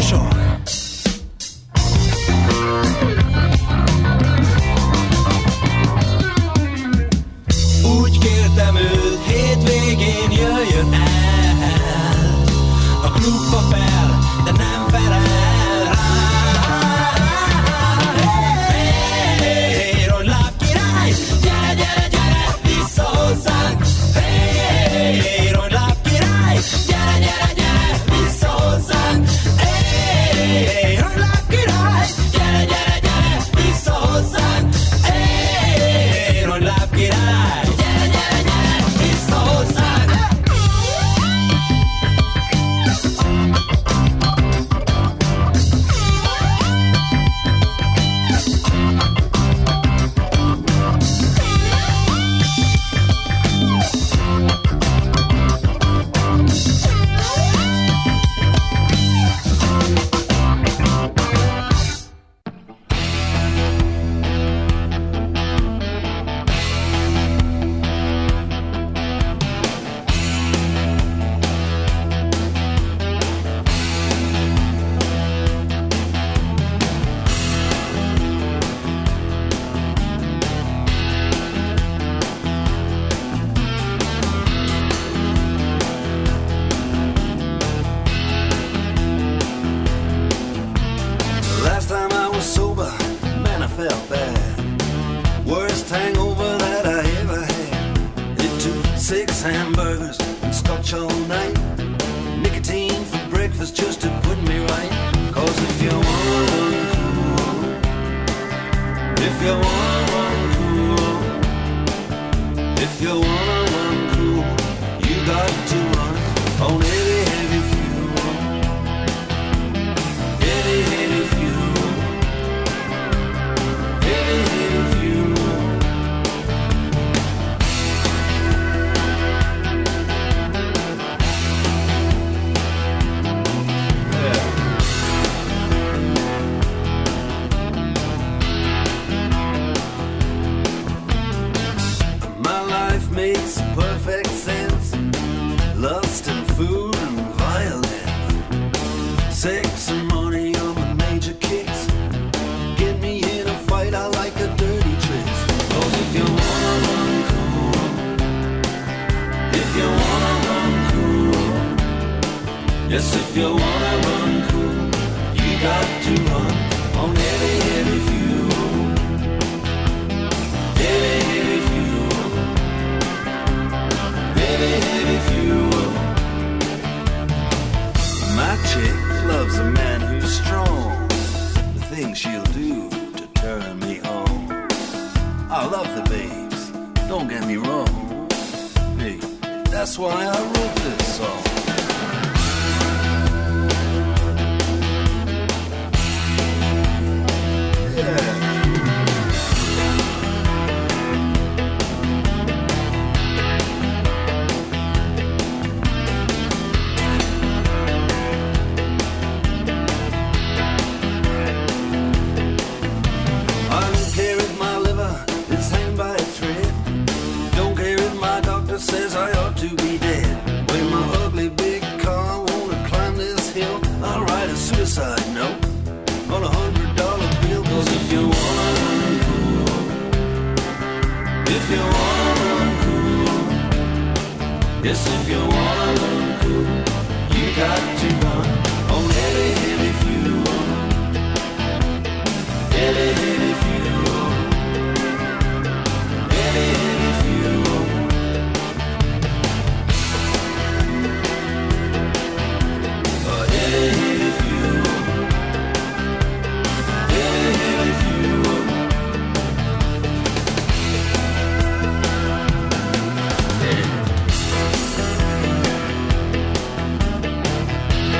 sok. Úgy kértem őt, hétvégén jöjjön el. A klubba fel, de nem felel rá. Hey, Ronláb király, gyere, gyere, gyere, vissza hozzánk. Hey, Ronláb király, gyere, gyere, gyere, vissza hozzánk. Hey, Ronláb király, gyere, gyere, gyere, vissza hozzánk. Hey, Ronláb király, gyere, gyere, gyere, vissza hozzánk. Last time I was sober, man, I felt bad. Worst hangover that I ever had. It took 6 hamburgers and scotch all night. Nicotine for breakfast just to put me right. 'Cause if you wanna run cool, if you wanna run cool, if you wanna run cool, you got to run on heavy, heavy fuel. Heavy, heavy fuel. Heavy, heavy fuel. My life makes perfect sense. Lust and food and violence. Sex and money are my major kicks. Get me in a fight, I like a dirty tricks. 'Cause if you wanna run cool, if you wanna run cool, yes, if you wanna run cool, you got to run on heavy, heavy fuel. Heavy, heavy fuel. Heavy, heavy fuel. My chick loves a man who's strong. The things she'll do to turn me on. I love the babes, don't get me wrong. Hey, that's why I wrote this song. Yeah. I don't care if my liver is hanging by a thread. Don't care if my doctor says I ought to be dead. When my ugly big car wanna climb this hill, I'll write a suicide note on $100 bill. 'Cause if you wanna run cool, if you wanna run cool, yes, if you wanna run cool, you got to run on heavy, heavy fuel. Heavy, heavy fuel. Heavy, heavy fuel. Heavy, heavy fuel. Heavy, heavy fuel. Yeah.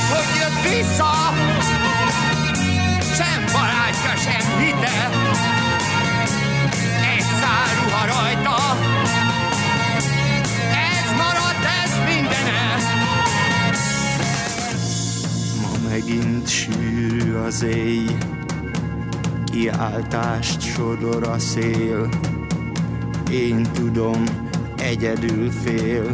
hogy jött vissza, sem barátja, sem hite, egy szál ruha rajta, ez maradt, ez mindene. Ma megint sűrű az éj, kiáltást sodor a szél, én tudom, egyedül fél.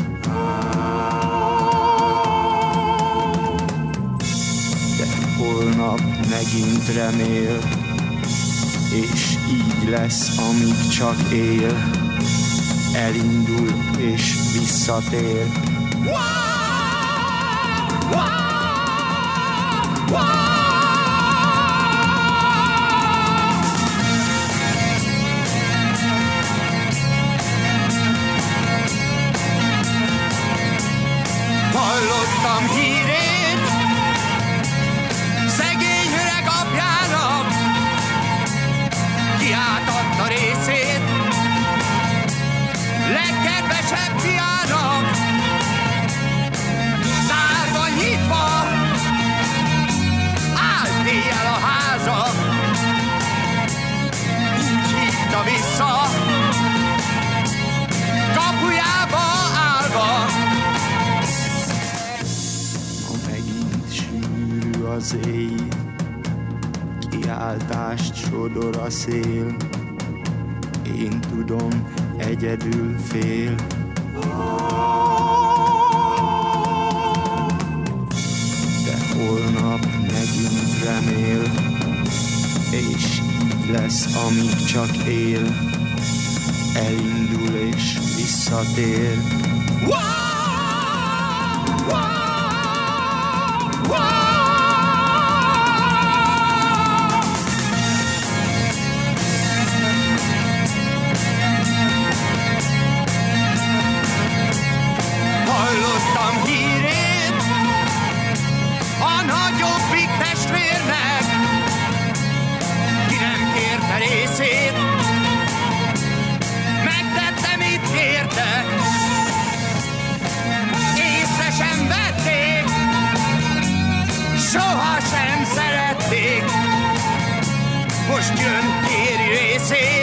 De holnap megint remél, és így lesz, amíg csak él, elindul és visszatér. Hallottam hírét szegény öreg apjának, ki átadta részét legkedvesebb fiának. Zárva nyitva állt éjjel a háza, úgy hívta vissza kapujába állva. Az éj, kiáltást sodor a szél, én tudom, egyedül fél. De holnap megint remél, és így lesz, amíg csak él, elindul és visszatér. Hallottam hírét a nagyobbik testvérnek, ki nem kérte részét, megtette, mit kérte, észre sem vették, soha sem szerették, most jön, kéri részét,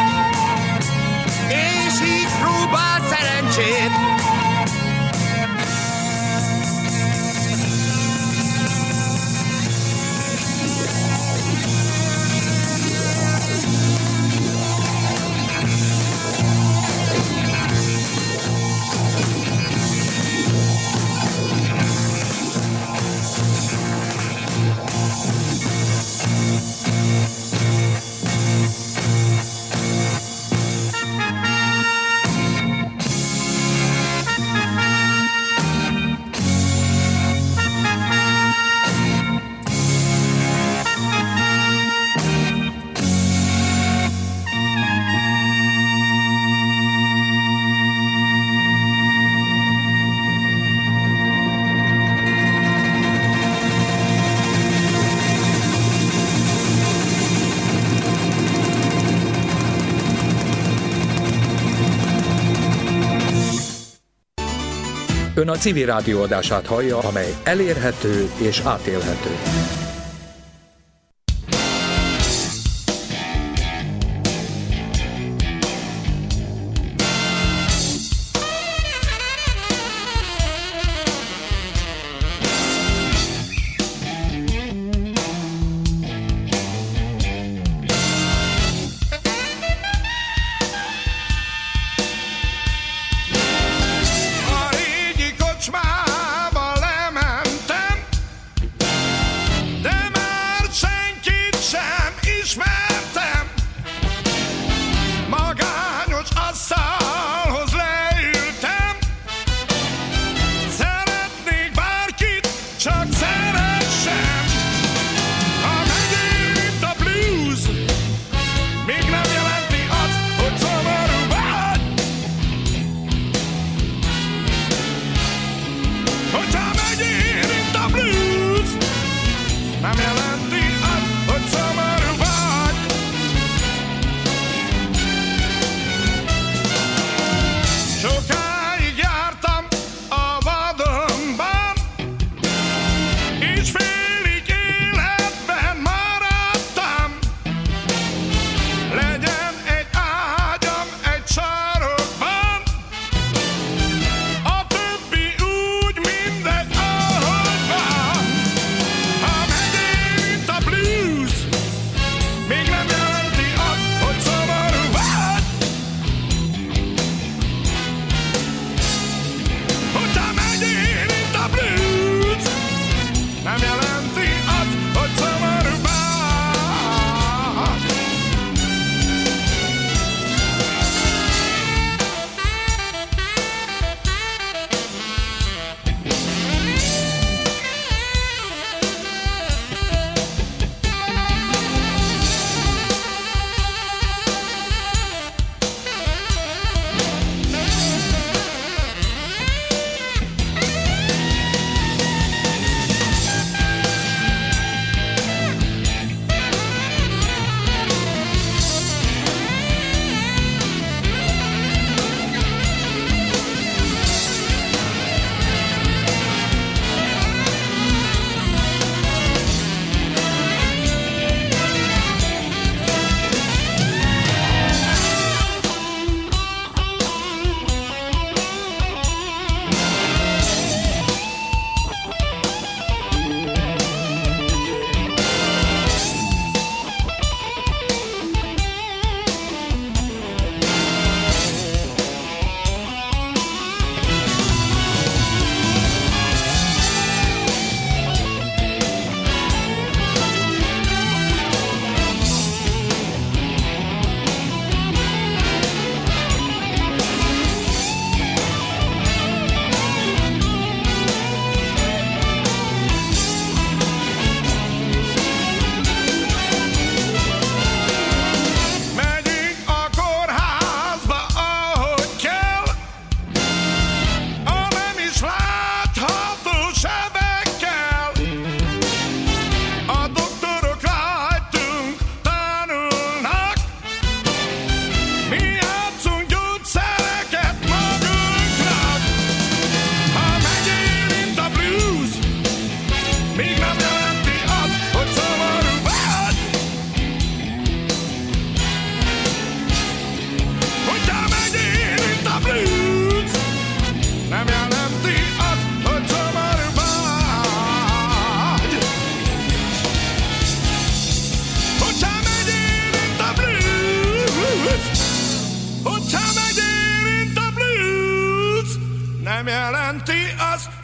és így próbál szerencsét. Ön a Civil Rádió adását hallja, amely elérhető és átélhető.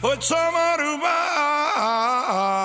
hogy szomorú vagy.